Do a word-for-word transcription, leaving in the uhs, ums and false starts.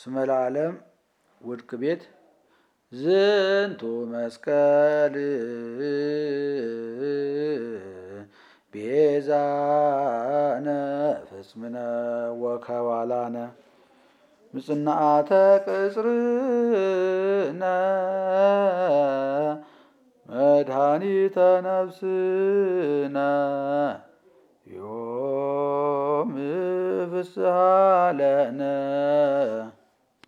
እስመ ለዓለም ውድቅ ቤት ዝንቱ መስቀል ቤዛነ ፍጽምነ ወከዋላነ ምጽናዓተ ቅጽርነ መድኃኒተ ነፍስነ ዮም ፍስሐ ለነ